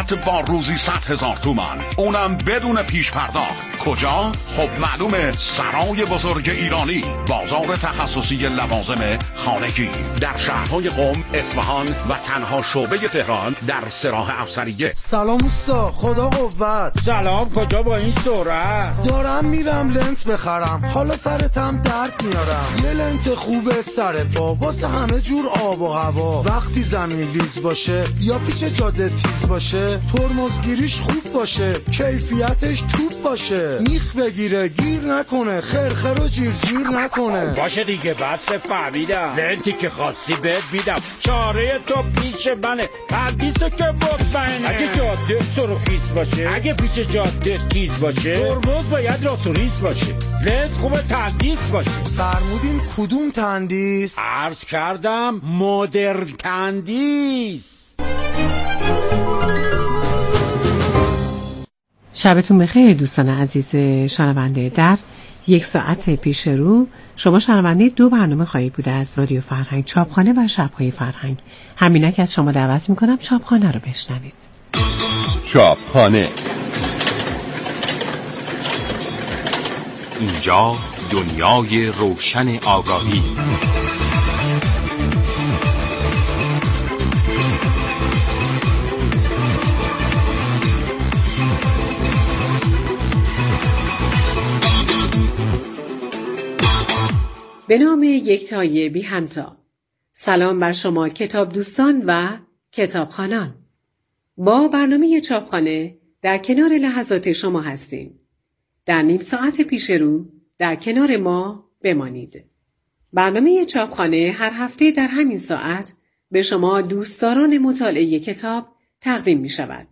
فقط با روزی 100,000 تومان، اونم بدون پیش پرداخت. کجا؟ خب معلومه، سرای بزرگ ایرانی، بازار تخصصی لوازم خانگی در شهرهای قم، اصفهان و تنها شعبه تهران در سراح افسریه. سلام اوستا، خدا قوت. سلام، کجا با این سرعت؟ دارم میرم لنت بخرم، حالا سرتم درد میارم. یه لنت خوبه سر پا واسه همه جور آب و هوا. وقتی زمین لیز باشه یا پیچ جاده تیز باشه، ترمزگیریش خوب باشه، کیفیتش توپ باشه، میخ بگیره گیر نکنه، خرخر و جیر نکنه. باشه دیگه، بس فهمیدم. لنتی که خواستی بهت میدم، چاره تو پیش منه، پردیسو که مطمئنه. اگه جاده سرخیز باشه، اگه پیچ جاده تیز باشه، ترمز باید راست و ریز باشه، لنت خوبه تندیس باشه. فرمودین کدوم تندیس؟ عرض کردم مدرن تندیس. شبتون بخیر دوستان عزیز شنونده. در یک ساعت پیش رو شما شنونده 2 برنامه خواهید بود از رادیو فرهنگ، چاپخانه و شب‌های فرهنگ. همینک از شما دعوت میکنم چاپخانه رو بشنوید. چاپخانه، اینجا دنیای روشن آگاهی. به نام یکتای بی همتا. سلام بر شما کتاب دوستان و کتابخوانان. با برنامه چاپخانه در کنار لحظات شما هستیم. در نیم ساعت پیش رو در کنار ما بمانید. برنامه چاپخانه هر هفته در همین ساعت به شما دوستداران مطالعه کتاب تقدیم می شود.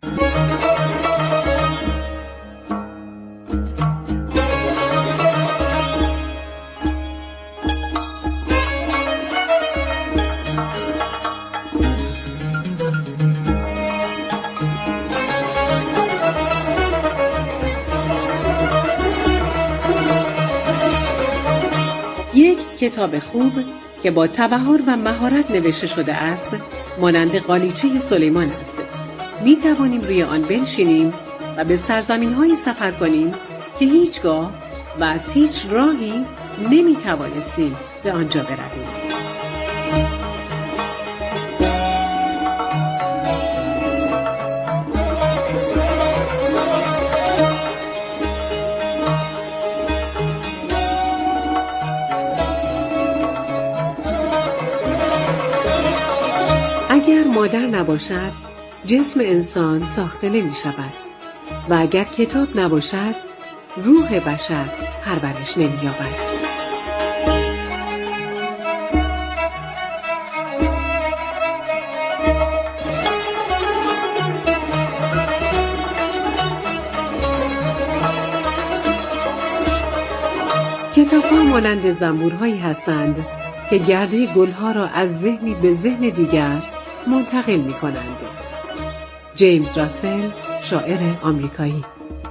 کتاب خوب که با تبحر و مهارت نوشته شده است مانند قالیچه سلیمان است. می توانیم روی آن بنشینیم و به سرزمین‌هایی سفر کنیم که هیچگاه و از هیچ راهی نمی توانستیم به آنجا برویم. اگر مادر نباشد جسم انسان ساخته نمی شود و اگر کتاب نباشد روح بشر پرورش نمی یابد. کتاب‌ها مانند زنبورهایی هستند که گرده گلها را از ذهنی به ذهن دیگر منتقل می کنند. جیمز راسل، شاعر آمریکایی.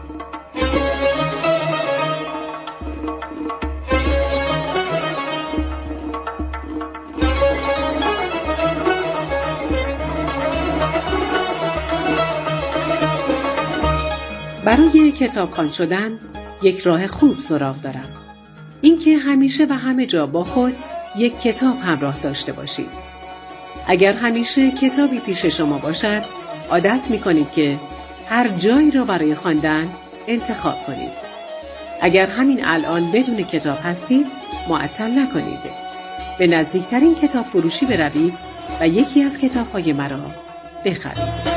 برای کتابخوان شدن یک راه خوب سراغ دارم. اینکه همیشه و همه جا با خود یک کتاب همراه داشته باشید. اگر همیشه کتابی پیش شما باشد، عادت می‌کنید که هر جایی را برای خواندن انتخاب کنید. اگر همین الان بدون کتاب هستید، معطل نکنید. به نزدیکترین کتاب فروشی بروید و یکی از کتاب‌های مرا بخرید.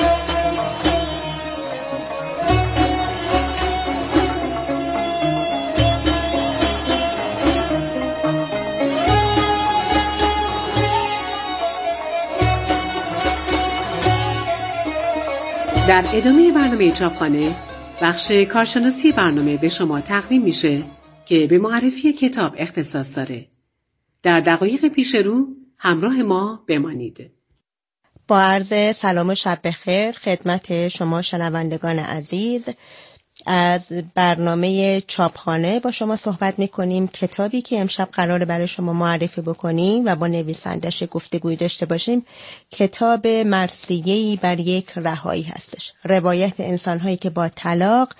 در ادامه برنامه چاپخانه بخش کارشناسی برنامه به شما تقدیم میشه که به معرفی کتاب اختصاص داره. در دقایق پیش رو همراه ما بمانید. با عرض سلام و شب بخیر خدمت شما شنوندگان عزیز، از برنامه چاپخانه با شما صحبت میکنیم. کتابی که امشب قراره برای شما معرفی بکنیم و با نویسندش گفتگوی داشته باشیم کتاب مرثیه‌ای بر یک رهایی هستش. روایت انسان‌هایی که با طلاق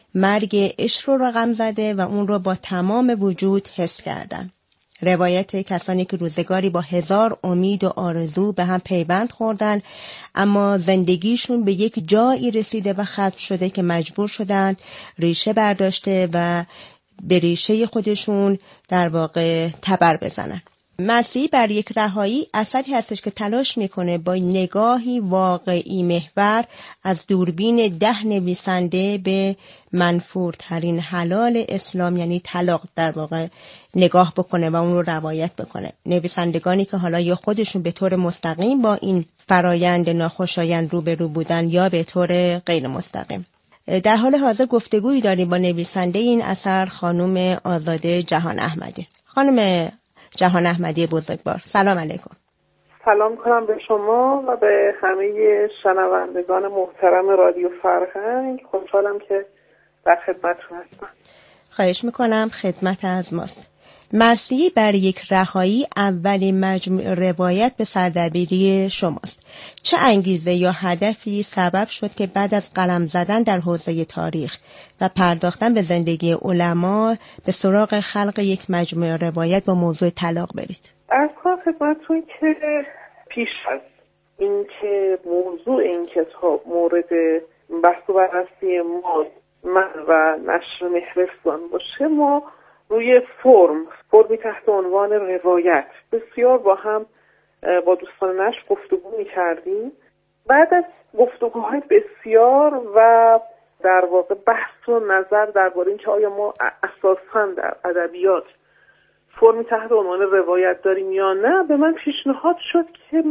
مرگ عشق رو رقم زده و اون رو با تمام وجود حس کردن. روایت کسانی که روزگاری با 1000 امید و آرزو به هم پیوند خوردن اما زندگیشون به یک جایی رسیده و ختم شده که مجبور شدن ریشه برداشته و به ریشه خودشون در واقع تبر بزنن. مرثیه بر یک رهایی اثری هستش که تلاش میکنه با نگاهی واقعی محور از دوربین 10 نویسنده به منفورترین حلال اسلام یعنی طلاق در واقع نگاه بکنه و اون رو روایت بکنه. نویسندگانی که حالا یا خودشون به طور مستقیم با این فرایند ناخوشایند روبرو بودن یا به طور غیر مستقیم. در حال حاضر گفتگویی داریم با نویسنده این اثر خانم آزاده جهان احمدی. خانم جهان احمدی بزرگوار، سلام علیکم. سلام کنم به شما و به همه شنوندگان محترم رادیو فرهنگ. خوشحالم که در خدمتتون هستم. خواهش میکنم، خدمت از ماست. مرثیه بر یک رهایی اولین مجموعه روایت به سردبیری شماست. چه انگیزه یا هدفی سبب شد که بعد از قلم زدن در حوزه تاریخ و پرداختن به زندگی علما به سراغ خلق یک مجموعه روایت با موضوع طلاق برید؟ از خدمتتون که پیش از اینکه موضوع این کتاب مورد بحث و بررسی من و نشر مهرستان باشه، ما روی فرمی تحت عنوان روایت بسیار با هم با دوستان نشر گفتگو می‌کردیم. بعد از گفتگوهای بسیار و در واقع بحث و نظر درباره اینکه آیا ما اساساً در ادبیات فرمی تحت عنوان روایت داریم یا نه، به من پیشنهاد شد که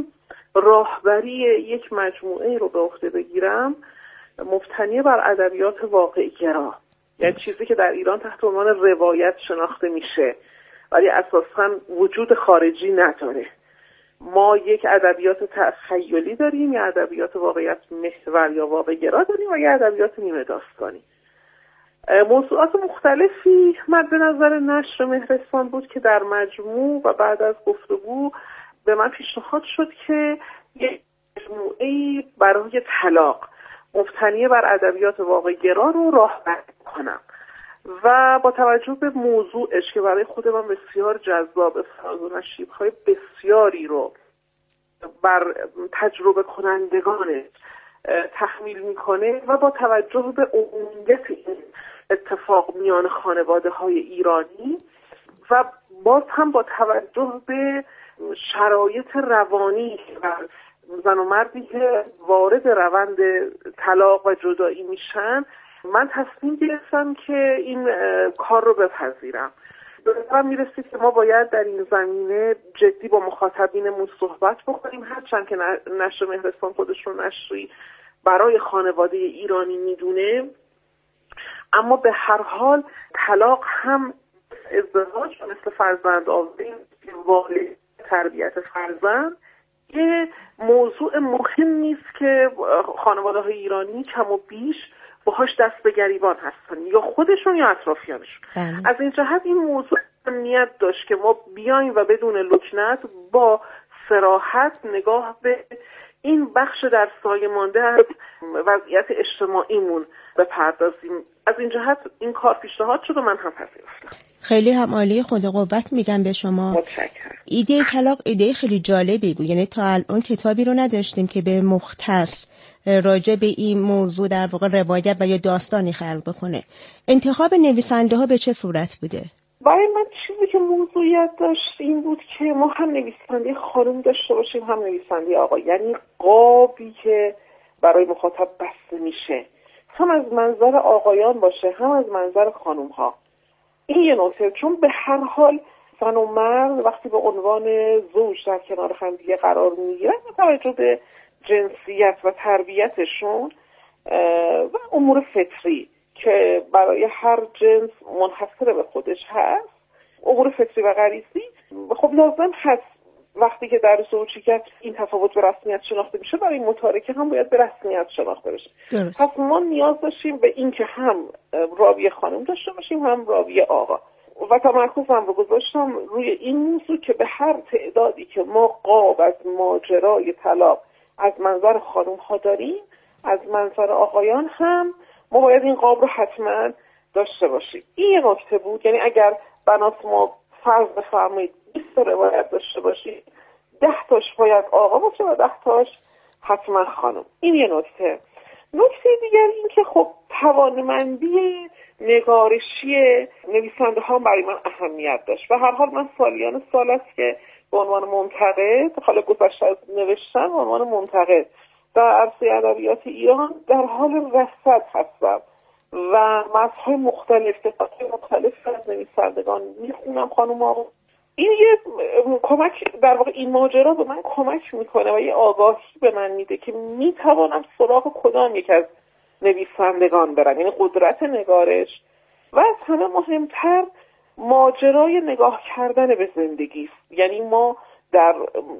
راهبری یک مجموعه رو به عهده بگیرم مبتنی بر ادبیات واقعی گرا، یعنی چیزی که در ایران تحت عنوان روایت شناخته میشه ولی اساساً وجود خارجی نداره. ما یک ادبیات تخیلی داریم، یا ادبیات واقعیت محور یا واقع گرا داریم و یا ادبیات نیمه داستانی. موضوعات مختلفی مد نظر نشر مهرستان بود که در مجموع و بعد از گفتگو به من پیشنهاد شد که یک مجموعه‌ای برای طلاق مبتنی بر ادبیات واقع گرا رو راهبری کنم و با توجه به موضوعش که برای خود من بسیار جذاب، فراز و نشیب‌های بسیاری رو بر تجربه کنندگانش تحمیل میکنه و با توجه به عمومیت این اتفاق میان خانواده‌های ایرانی و باز هم با توجه به شرایط روانی و زن و مردی که وارد روند طلاق و جدایی میشن، من تصمیم گرفتم که این کار رو بپذیرم. به نظرم میرسید که ما باید در این زمینه جدی با مخاطبینمون صحبت بکنیم، هرچند که نشر مهرستان خودش رو نشری برای خانواده ایرانی میدونه، اما به هر حال طلاق هم ازدواج مثل فرزند آوری، والد تربیت فرزند یه موضوع مهمی است که خانواده‌های ایرانی کم و بیش باهاش دست به گریبان هستن، یا خودشون یا اطرافیانشون. از این جهت این موضوع اهمیت داشت که ما بیایم و بدون لکنت با صراحت نگاه به این بخش در سایه مانده از وضعیت اجتماعیمون بپردازیم. از این جهت این کار پیشنهاد شد و من هم پذیرفتم. خیلی هم عالی، خدا قوت میگم به شما. متشکرم. ایده طلاق ایده خیلی جالبی بود، یعنی تا الان کتابی رو نداشتیم که به مختص راجع به این موضوع در واقع روایت و یا داستانی خلق بکنه. انتخاب نویسنده ها به چه صورت بوده؟ برای من چیزی که موضوعیت داشت این بود که ما هم نویسنده خانم داشته باشیم هم نویسنده آقا، یعنی قابی که برای مخاطب بسته میشه هم از منظر آقایان باشه هم از منظر خانم ها. این یه نکته، چون به هر حال زن و مرد وقتی به عنوان زوج در کنار هم دیگه قرار میگیرن با توجه به جنسیت و تربیتشون و امور فطری که برای هر جنس منحصر به خودش هست، امور فطری و غریزی، خب لازم هست وقتی که درس و چیکت این تفاوت به رسمیت شناخته میشه، برای متارکه هم باید به رسمیت شناخته بشه. پس ما نیاز داشتیم به این که هم راوی خانم داشته باشیم هم راوی آقا و تمرکزم رو گذاشتم روی این موضوع که به هر تعدادی که ما قاب از ماجرای طلاق از منظر خانم ها داریم، از منظر آقایان هم ما باید این قاب رو حتما داشته باشیم. این یه نکته بود. یعنی اگر بنات ما فرض بفرمایید 20 تا روایت داشته باشیم، 10 تاش باید آقا باشه و 10 تاش حتما خانم. این یه نکته. نکته دیگر این که خب توانمندی نگارشی نویسنده ها برای من اهمیت داشت. و هر حال من سالیان سال است که به عنوان منتقد، حالا گذشته از نوشتن، به عنوان منتقد در عرصه ادبیات ایران در حال رصد هستم و متن‌های مختلف از نویسندگان میخونم خانوما. این یه کمک، در واقع این ماجرا به من کمک میکنه و یه آگاهی به من میده که میتوانم سراغ کدام یک از نویسندگان برم. یعنی قدرت نگارش و از همه مهمتر ماجرای نگاه کردن به زندگی است. یعنی ما در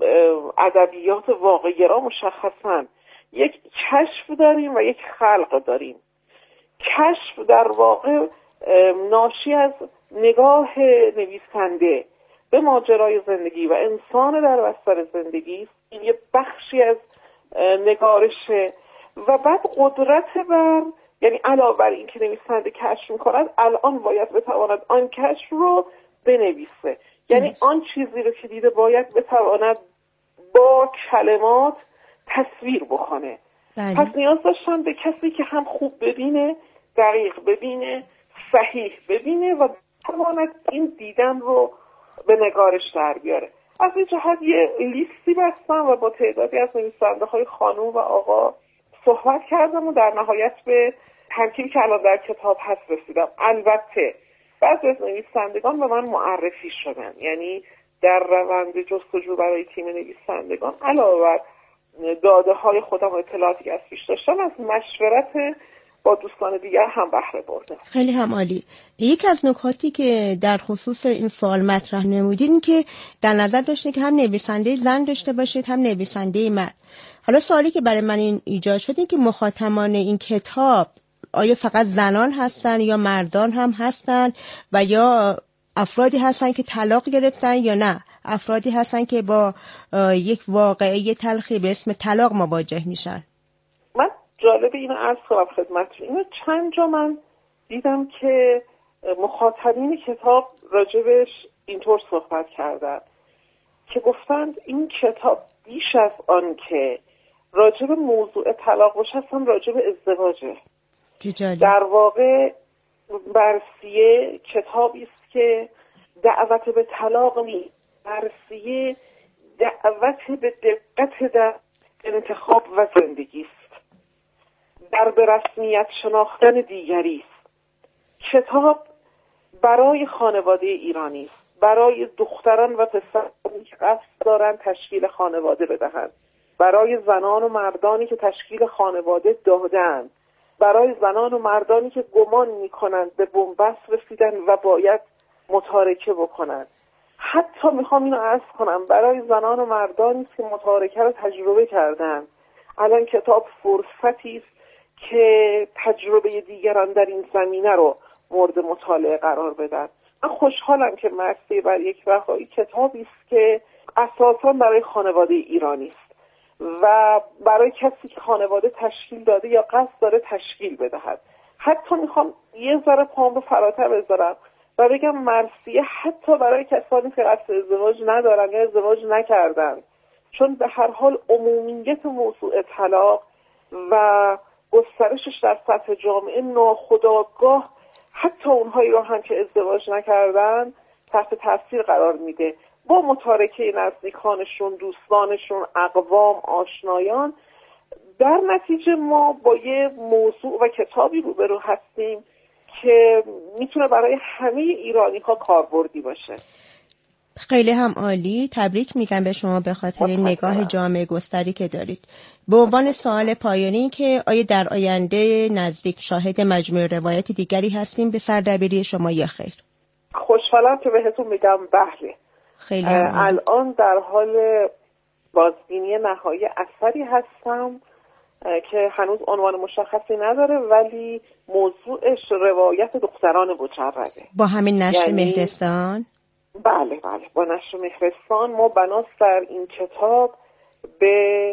ادبیات واقع‌گرا مشخصاً یک کشف داریم و یک خلق داریم. کشف در واقع ناشی از نگاه نویسنده به ماجرای زندگی و انسان در بستر زندگی است. این یه بخشی از نگارشه و بعد قدرت بر، یعنی علاوه بر این که نویسنده کشف می‌کند، الان باید بتواند آن کشف رو بنویسه. یعنی آن چیزی رو که دیده باید بتواند با کلمات تصویر بکنه. پس نیاز داشتم به کسی که هم خوب ببینه، دقیق ببینه، صحیح ببینه و بتواند این دیدن رو به نگارش در بیاره. از این جهت یه لیستی بستم و با تعدادی از نویسنده های خانم و آقا صحبت کردم و در نهایت به ترکیبی که الان در کتاب هست رسیدم. البته بعضی از نویسندگان به من معرفی شدن، یعنی در روند جستجو برای تیم نویسندگان علاوه بر داده های خودم و اطلاعاتی که از پیش داشتم، از مشورت با دوستان دیگر هم بهره بردم. خیلی هم عالی. یکی از نکاتی که در خصوص این سوال مطرح نمودین این که در نظر داشتین که هم نویسنده زن داشته باشید هم نویسنده مرد. حالا سوالی که برای من این ایجاد شد این که مخاطبان این کتاب آیا فقط زنان هستن یا مردان هم هستن و یا افرادی هستن که طلاق گرفتن یا نه افرادی هستن که با یک واقعه تلخی به اسم طلاق مواجه میشن؟ من جالب اینو عرض کنم خدمتتون. اینو چند جا من دیدم که مخاطبین کتاب راجبش اینطور صحبت کردن که گفتند این کتاب بیش از آن که راجب موضوع طلاق باشه اصلا راجب ازدواجه. در واقع بررسیه کتابی است که دعوت به طلاق نیست، بررسیه دعوت به دقت در انتخاب و زندگی است، در به رسمیت شناختن دیگری است. کتاب برای خانواده ایرانی است، برای دختران و پسرانی که قصد دارند تشکیل خانواده بدهند، برای زنان و مردانی که تشکیل خانواده دادند، برای زنان و مردانی که گمان می‌کنند به بنبست رسیدن و باید متارکه بکنند. حتی میخوام اینو عرض کنم برای زنان و مردانی که متارکه رو تجربه کردن. الان کتاب فرصتی است که تجربه دیگران در این زمینه رو مورد مطالعه قرار بدن. من خوشحالم که مرسی بر یک رهایی کتابی است که اساساً برای خانواده ایرانی است و برای کسی که خانواده تشکیل داده یا قصد داره تشکیل بدهد. حتی میخوام یه ذره پام رو فراتر بذارم و بگم مرثیه حتی برای کسانی که قصد ازدواج ندارن یا ازدواج نکردن، چون به هر حال عمومیت موضوع طلاق و گسترشش در سطح جامعه ناخودآگاه حتی اونهایی رو هم که ازدواج نکردن تحت تاثیر قرار میده. با متارکه نزدیکانشون، دوستانشون، اقوام، آشنایان، در نتیجه ما با یه موضوع و کتابی روبرو هستیم که میتونه برای همه ایرانی ها کاربردی باشه. خیلی هم عالی. تبریک میگم به شما به خاطر نگاه جامعه گستری که دارید. به عنوان سوال پایانی که آیا در آینده نزدیک شاهد مجموعه روایت دیگری هستیم به سردبیری شما یا خیر؟ خوشحالم که بهتون میگم بله. خیلی الان در حال بازبینی نهایی اثری هستم که هنوز عنوان مشخصی نداره، ولی موضوعش روایت دختران مجرده. با همین نشر مهرستان؟ بله با نشر مهرستان. ما بناس در این کتاب به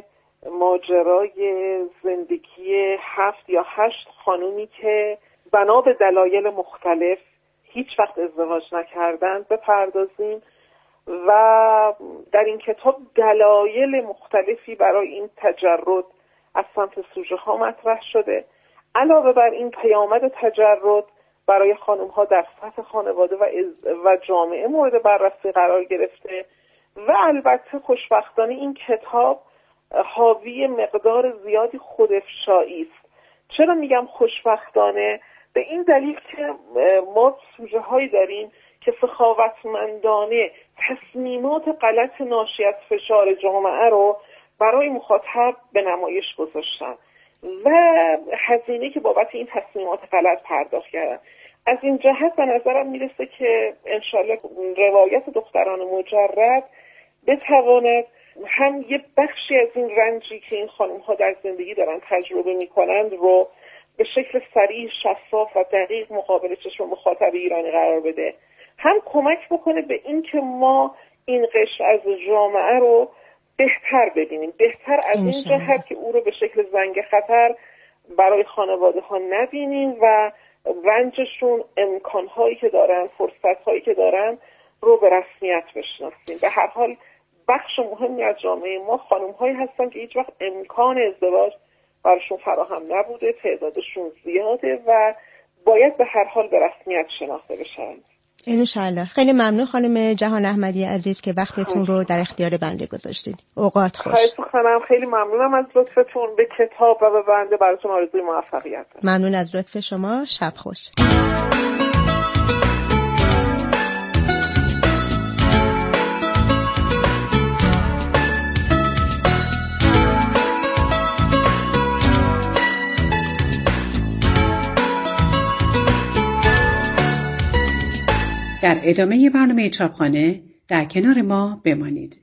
ماجرای زندگی 7 یا 8 خانومی که بنا به دلایل مختلف هیچ وقت ازدواج نکردند بپردازیم و در این کتاب دلایل مختلفی برای این تجرد از سمت سوژه ها مطرح شده. علاوه بر این پیامد تجرد برای خانم ها در سطح خانواده و جامعه مورد بررسی قرار گرفته و البته خوشبختانه این کتاب حاوی مقدار زیادی خودافشایی است. چرا میگم خوشبختانه؟ به این دلیل که ما سوژه هایی داریم که سخاوتمندانه تصمیمات غلط ناشی از فشار جامعه رو برای مخاطب به نمایش گذاشتن و هزینه که بابت این تصمیمات غلط پرداخت کردن. از این جهت به نظرم میرسه که انشالله روایت دختران مجرد بتواند هم یه بخشی از این رنجی که این خانم ها در زندگی دارن تجربه میکنند رو به شکل صریح، شفاف و دقیق مقابل چشم مخاطب ایرانی قرار بده، هم کمک بکنه به این که ما این قشر از جامعه رو بهتر ببینیم، بهتر از این جهت که او رو به شکل زنگ خطر برای خانواده ها نبینیم و رنجشون، امکانهایی که دارن، فرصتهایی که دارن رو به رسمیت بشناسیم. به هر حال بخش مهمی از جامعه ما خانم‌هایی هستن که هیچ وقت امکان ازدواج براشون فراهم نبوده، تعدادشون زیاده و باید به هر حال به رسمیت شناخته بشن. انشالله. خیلی ممنون خانم جهان احمدی عزیز که وقتتون رو در اختیار بنده گذاشتید. اوقات خوش. خیلی ممنونم از لطفتون به کتاب و به بنده. براتون آرزوی موفقیت دارم. ممنون از لطف شما. شب خوش. در ادامه برنامه چاپخانه در کنار ما بمانید.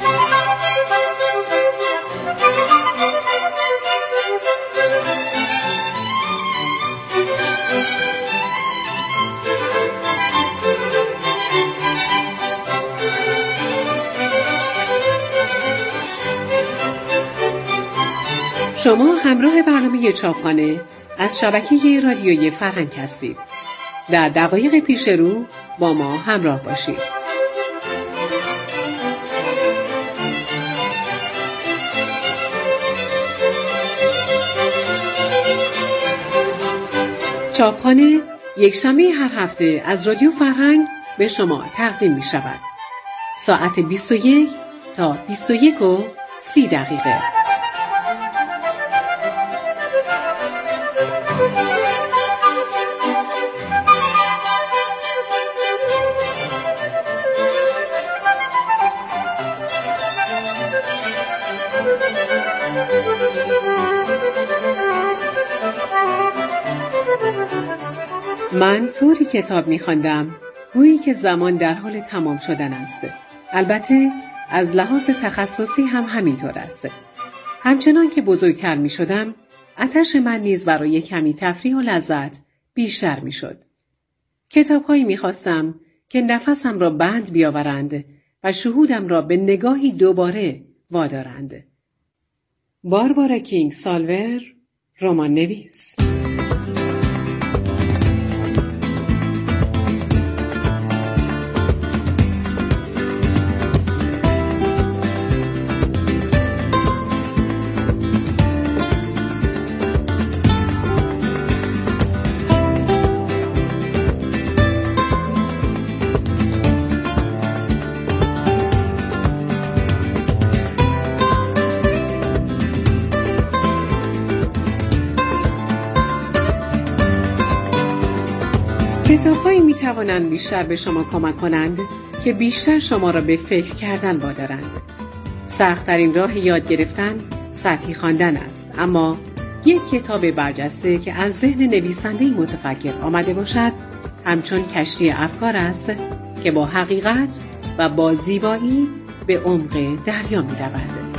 شما همراه برنامه چاپخانه از شبکه رادیویی فرهنگ هستید. در دقایق پیش رو با ما همراه باشید. چاپخانه یک شنبه هر هفته از رادیو فرهنگ به شما تقدیم می شود. ساعت 21 تا 21:30. من طوری کتاب می‌خواندم گویی که زمان در حال تمام شدن است. البته از لحاظ تخصصی هم همینطور است. همچنان که بزرگتر می‌شدم، آتش من نیز برای کمی تفریح و لذت بیشتر می‌شد. کتاب‌هایی می‌خواستم که نفسم را بند بیاورند و شهودم را به نگاهی دوباره وادارند. باربارا کینگ سالور، رمان نویس. کتاب‌هایی می‌توانند بیشتر به شما کمک کنند که بیشتر شما را به فکر کردن وادارند. سخت‌ترین راه یاد گرفتن سطحی خواندن است، اما یک کتاب برجسته که از ذهن نویسنده‌ای متفکر آمده باشد، همچون کشتی افکار است که با حقیقت و با زیبایی به عمق دریا می رود.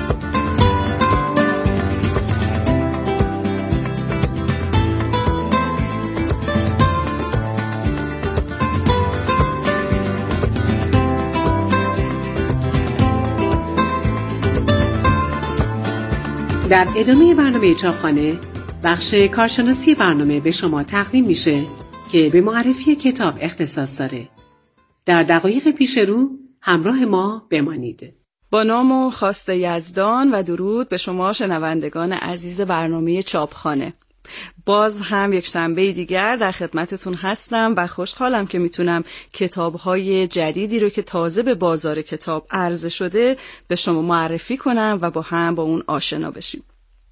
در ادامه برنامه چاپخانه بخش کارشناسی برنامه به شما تقدیم میشه که به معرفی کتاب اختصاص داره. در دقایق پیش رو همراه ما بمانید. با نام و خواست یزدان و درود به شما شنوندگان عزیز برنامه چاپخانه. باز هم یک شنبه دیگر در خدمتتون هستم و خوشحالم که میتونم کتاب‌های جدیدی رو که تازه به بازار کتاب عرضه شده به شما معرفی کنم و با هم با اون آشنا بشیم.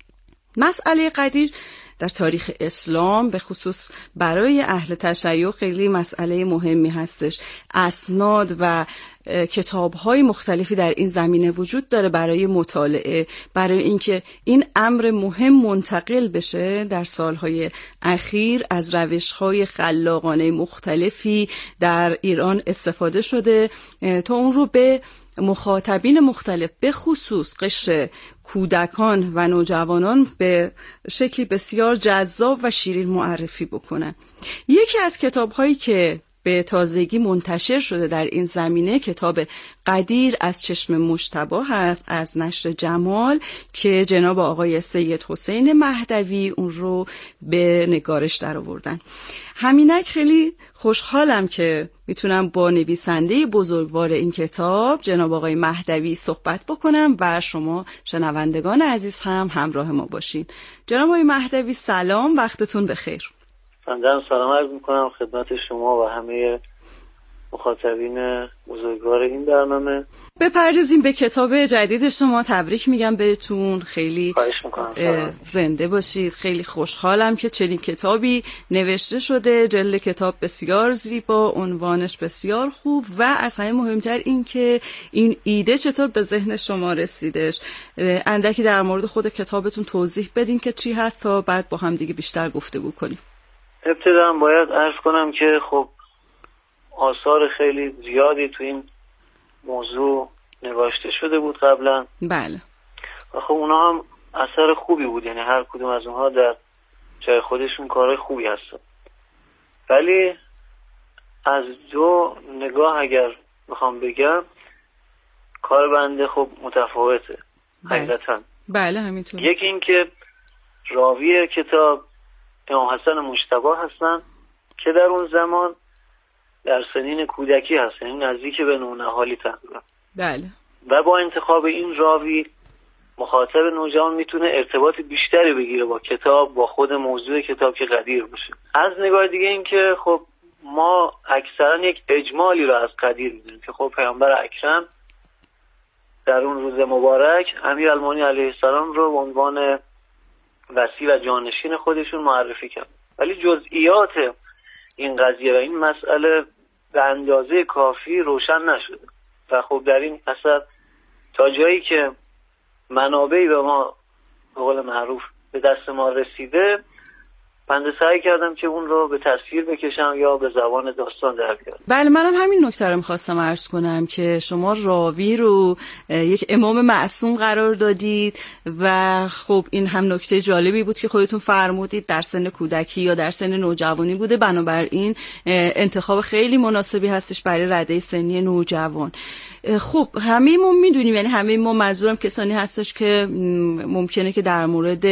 مسئله قدیر در تاریخ اسلام به خصوص برای اهل تشیع خیلی مسئله مهمی هستش. اسناد و کتاب‌های مختلفی در این زمینه وجود داره برای مطالعه، برای اینکه این امر مهم منتقل بشه. در سالهای اخیر از روش‌های خلاقانه مختلفی در ایران استفاده شده تا اون رو به مخاطبین مختلف به خصوص قشر کودکان و نوجوانان به شکلی بسیار جذاب و شیرین معرفی بکنن. یکی از کتاب‌هایی که به تازگی منتشر شده در این زمینه کتاب قدیر از چشم مجتبی هست از نشر جمال که جناب آقای سید حسین مهدوی اون رو به نگارش در آوردن. همینک خیلی خوشحالم که میتونم با نویسنده بزرگوار این کتاب جناب آقای مهدوی صحبت بکنم و شما شنوندگان عزیز هم همراه ما باشین. جناب آقای مهدوی سلام، وقتتون بخیر. بنده سلام عرض میکنم خدمت شما و همه مخاطبین بزرگوار این برنامه. بپردازیم به کتاب جدید شما. تبریک میگم بهتون، خیلی زنده باشید. خیلی خوشحالم که چنین کتابی نوشته شده. جلد کتاب بسیار زیبا، عنوانش بسیار خوب و از همه مهمتر این که این ایده چطور به ذهن شما رسیدش. اندکی در مورد خود کتابتون توضیح بدین که چی هست تا بعد با هم دیگه بیشتر گفتگو کنیم. ابتدا باید عرض کنم که خب آثار خیلی زیادی تو این موضوع نوشته شده بود قبلا. بله. و خب اونا هم اثر خوبی بود، یعنی هر کدوم از اونها در جای خودشون کارهای خوبی هستن. ولی از دو نگاه اگر بخوام بگم کار بنده خب متفاوته. حقیقتا بله همینطور. یکی این که راوی کتاب امام حسن مجتبی هستن که در اون زمان در سنین کودکی هستن، این نزدیک به نونهالی تقریبا. بله. و با انتخاب این راوی مخاطب نوجوان میتونه ارتباط بیشتری بگیره با کتاب، با خود موضوع کتاب که قدیر باشه. از نگاه دیگه این که خب ما اکثرا یک اجمالی رو از قدیر میدونیم که خب پیامبر اکرم در اون روز مبارک امیرالمومنین علیه السلام رو به عنوان وصی و جانشین خودشون معرفی کرد، ولی جزئیات این قضیه و این مسئله به اندازه کافی روشن نشده و خب در این اثر تا جایی که منابعی به ما به قول معروف به دست ما رسیده بنده سعی کردم که اون رو به تصویر بکشم یا به زبان داستان در بیارم. بله، منم همین نکته رو می‌خواستم عرض کنم که شما راوی رو یک امام معصوم قرار دادید و خب این هم نکته جالبی بود که خودتون فرمودید در سن کودکی یا در سن نوجوانی بوده، بنابراین انتخاب خیلی مناسبی هستش برای رده سنی نوجوان. خب همه ما میدونیم، یعنی همه ما منظورم کسانی هستش که ممکنه که در مورد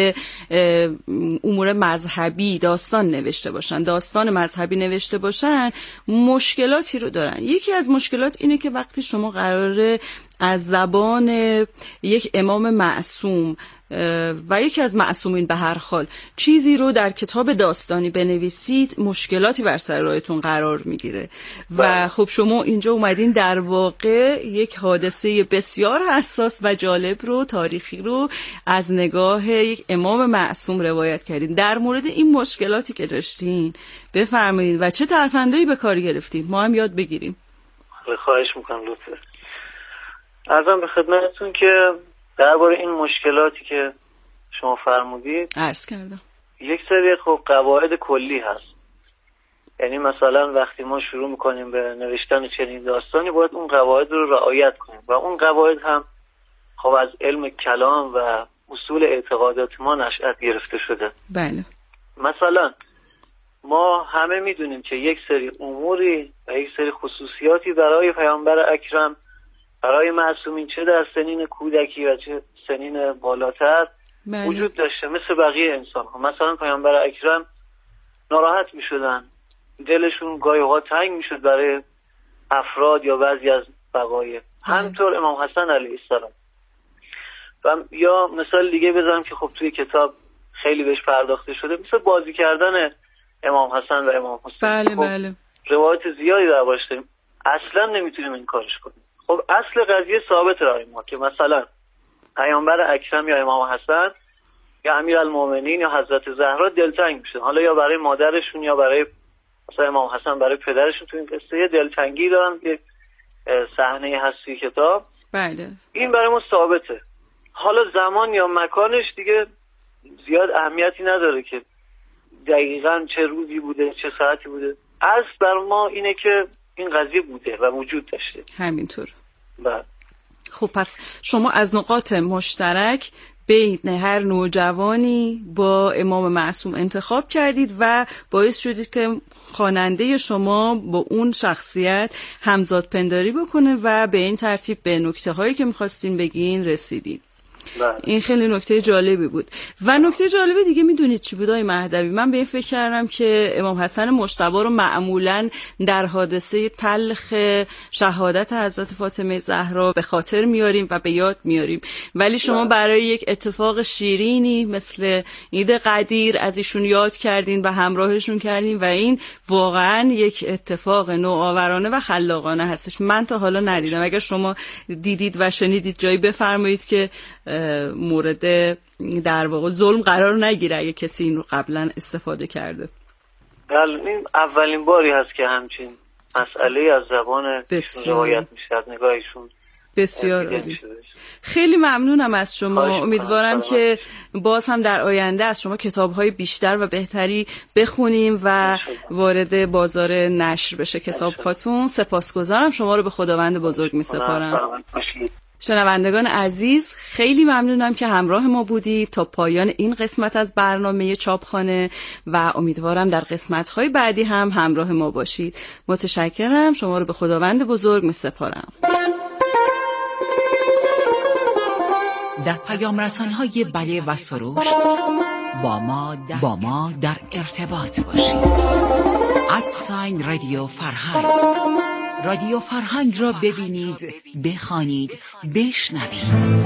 امور مذهبی داستان نوشته باشن، داستان مذهبی نوشته باشن، مشکلاتی رو دارن. یکی از مشکلات اینه که وقتی شما قراره از زبان یک امام معصوم و یکی از معصومین به هر حال چیزی رو در کتاب داستانی بنویسید، مشکلاتی بر سر راهتون قرار میگیره و خب شما اینجا اومدین در واقع یک حادثه بسیار حساس و جالب رو، تاریخی رو از نگاه یک امام معصوم روایت کردین. در مورد این مشکلاتی که داشتین بفرمایید و چه ترفندایی به کار گرفتین، ما هم یاد بگیریم. خواهش میکنم لطفا. عرضم به خدمتتون که درباره این مشکلاتی که شما فرمودید عرض کردم. یک سری خب قواعد کلی هست یعنی مثلا وقتی ما شروع میکنیم به نوشتن چنین داستانی باید اون قواعد رو رعایت کنیم و اون قواعد هم خب از علم کلام و اصول اعتقادات ما نشأت گرفته شده. بله. مثلا ما همه میدونیم که یک سری اموری و یک سری خصوصیاتی برای پیامبر اکرم، برای معصومین، چه در سنین کودکی و چه سنین بالاتر وجود داشته، مثل بقیه انسان ها. مثلا پیامبر اکرم ناراحت می شدن، دلشون گاهی اوقات تنگ می شد برای افراد یا بعضی از بقایه. همینطور امام حسن علیه السلام. و یا مثال دیگه بزنم که خب توی کتاب خیلی بهش پرداخته شده، مثل بازی کردن امام حسن و امام حسین. بله خب بله. روایت زیادی دربارش داریم، اصلا نمیتونیم این کارش کنیم. خب اصل قضیه ثابت برای ما که مثلا پیامبر اکرم یا امام حسن یا امیرالمومنین یا حضرت زهرا دلتنگ میشن، حالا یا برای مادرشون یا برای مثلا امام حسن برای پدرشون. تو این قصه دلتنگی دارن که صحنه هست توی کتاب. بله. این برای ما ثابته. حالا زمان یا مکانش دیگه زیاد اهمیتی نداره که دقیقاً چه روزی بوده، چه ساعتی بوده. اصل بر ما اینه که این قضیه بوده و وجود داشته. همینطور. بله. خب پس شما از نقاط مشترک بین هر نوجوانی با امام معصوم انتخاب کردید و باعث شدید که خواننده شما با اون شخصیت همزاد پنداری بکنه و به این ترتیب به نکته هایی که میخواستین بگین رسیدید. این خیلی نکته جالبی بود. و نکته جالبی دیگه میدونید چی بود آقای مهدوی؟ من به این فکر کردم که امام حسن مجتبی رو معمولاً در حادثه تلخ شهادت حضرت فاطمه زهرا به خاطر میاریم و به یاد میاریم، ولی شما برای یک اتفاق شیرینی مثل عید قدیر از ایشون یاد کردین و همراهشون کردین و این واقعاً یک اتفاق نوآورانه و خلاقانه هستش. من تا حالا ندیدم. اگر شما دیدید و شنیدید جایی بفرمایید که مورد در واقع ظلم قرار نگیره اگه کسی این رو قبلا استفاده کرده. این اولین باری هست که همچین مسئله از زبان روایت میشه، از نگاهشون. بسیار عالی. خیلی ممنونم از شما. امیدوارم که باز هم در آینده از شما کتاب‌های بیشتر و بهتری بخونیم و وارد بازار نشر بشه کتاب خاتون. سپاسگزارم. شما رو به خداوند بزرگ می‌سپارم. شنوندگان عزیز، خیلی ممنونم که همراه ما بودید تا پایان این قسمت از برنامه چاپخانه و امیدوارم در قسمت‌های بعدی هم همراه ما باشید. متشکرم. شما رو به خداوند بزرگ می‌سپارم. در پیام رسان‌های بله و سروش با ما در ارتباط باشید. @رادیو فرهنگ. رادیو فرهنگ را ببینید، بخوانید، بشنوید.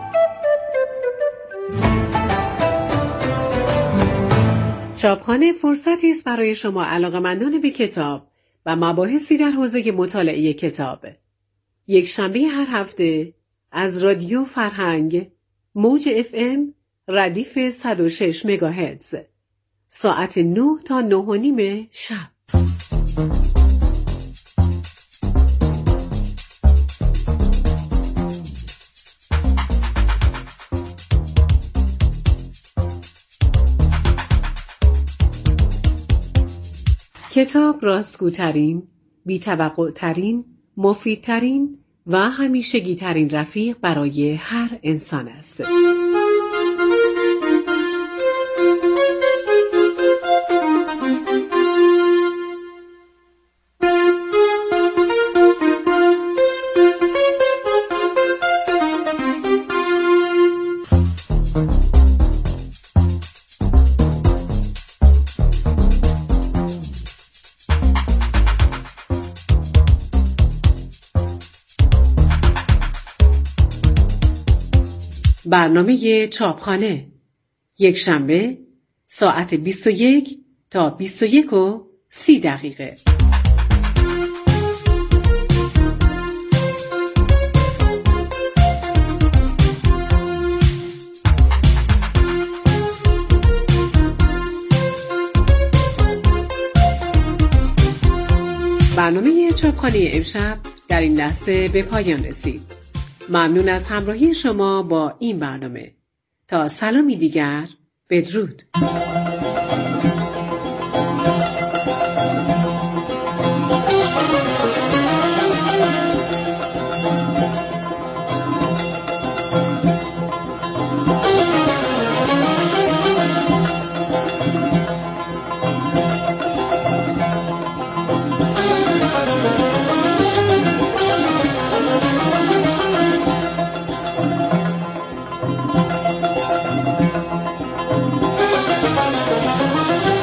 چاپخانه فرصتی است برای شما علاقه‌مندان به کتاب و مباحثی در حوزه مطالعه کتاب. یک شنبه هر هفته از رادیو فرهنگ موج FM ردیف 106 مگاهرتز ساعت 9 تا 9:30 شب. کتاب راستگوترین، بی‌توقع‌ترین، مفیدترین و همیشگی‌ترین رفیق برای هر انسان است. برنامه چاپخانه یک شنبه ساعت 21 تا 21:30. برنامه چاپخانه امشب در این لحظه به پایان رسید. ممنون از همراهی شما با این برنامه. تا سلامی دیگر، بدرود.